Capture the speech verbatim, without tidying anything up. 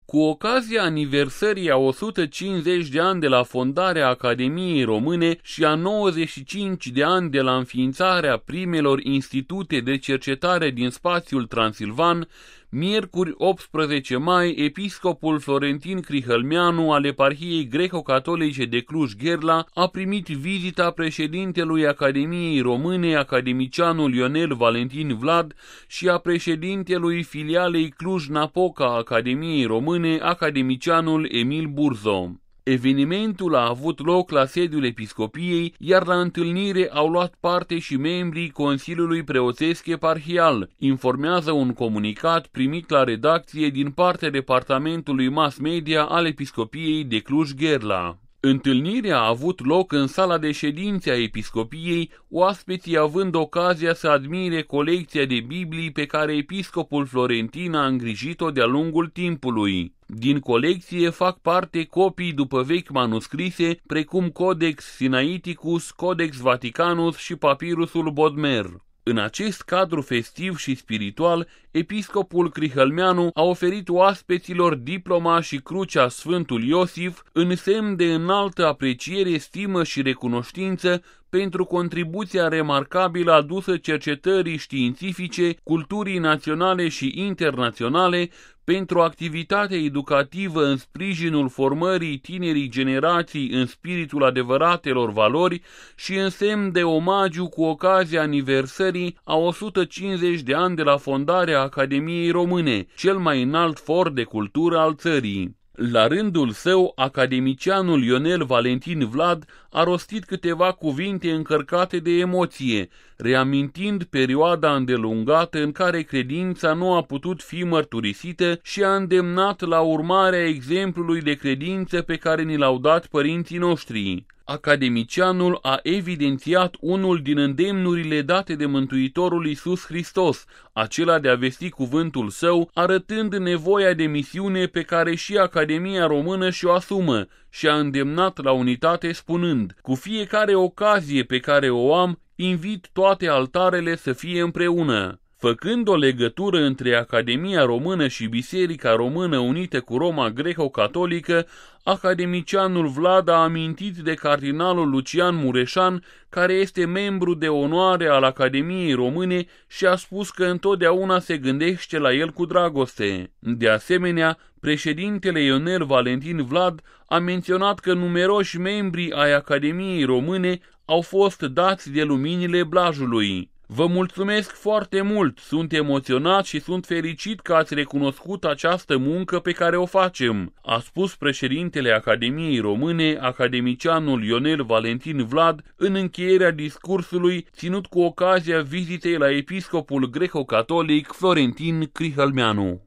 Cu ocazia aniversării a o sută cincizeci de ani de la fondarea Academiei Române și a nouăzeci și cinci de ani de la înființarea primelor institute de cercetare din spațiul transilvan, miercuri optsprezece mai, episcopul Florentin Crihălmeanu al Eparhiei Greco-Catolice de Cluj-Gherla a primit vizita președintelui Academiei Române, academicianul Ionel Valentin Vlad, și a președintelui filialei Cluj-Napoca a Academiei Române, academicianul Emil Burzo. Evenimentul a avut loc la sediul episcopiei, iar la întâlnire au luat parte și membrii Consiliului Preoțesc Eparhial, informează un comunicat primit la redacție din partea Departamentului Mass Media al Episcopiei de Cluj-Gherla. Întâlnirea a avut loc în sala de ședințe a episcopiei, oaspeții având ocazia să admire colecția de Biblii pe care episcopul Florentin a îngrijit-o de-a lungul timpului. Din colecție fac parte copii după vechi manuscrise, precum Codex Sinaiticus, Codex Vaticanus și Papirusul Bodmer. În acest cadru festiv și spiritual, episcopul Crihălmeanu a oferit oaspeților diploma și crucea Sfântul Iosif în semn de înaltă apreciere, stimă și recunoștință pentru contribuția remarcabilă adusă cercetării științifice, culturii naționale și internaționale, pentru activitatea educativă în sprijinul formării tinerii generații în spiritul adevăratelor valori și în semn de omagiu cu ocazia aniversării a o sută cincizeci de ani de la fondarea Academiei Române, cel mai înalt for de cultură al țării. La rândul său, academicianul Ionel Valentin Vlad a rostit câteva cuvinte încărcate de emoție, reamintind perioada îndelungată în care credința nu a putut fi mărturisită și a îndemnat la urmarea exemplului de credință pe care ni l-au dat părinții noștri. Academicianul a evidențiat unul din îndemnurile date de Mântuitorul Iisus Hristos, acela de a vesti cuvântul său, arătând nevoia de misiune pe care și Academia Română și-o asumă, și a îndemnat la unitate spunând: cu fiecare ocazie pe care o am, invit toate altarele să fie împreună. Făcând o legătură între Academia Română și Biserica Română Unită cu Roma Greco-Catolică, academicianul Vlad a amintit de cardinalul Lucian Mureșan, care este membru de onoare al Academiei Române, și a spus că întotdeauna se gândește la el cu dragoste. De asemenea, președintele Ionel Valentin Vlad a menționat că numeroși membri ai Academiei Române au fost dați de luminile Blajului. Vă mulțumesc foarte mult, sunt emoționat și sunt fericit că ați recunoscut această muncă pe care o facem, a spus președintele Academiei Române, academicianul Ionel Valentin Vlad, în încheierea discursului ținut cu ocazia vizitei la episcopul greco-catolic Florentin Crihălmeanu.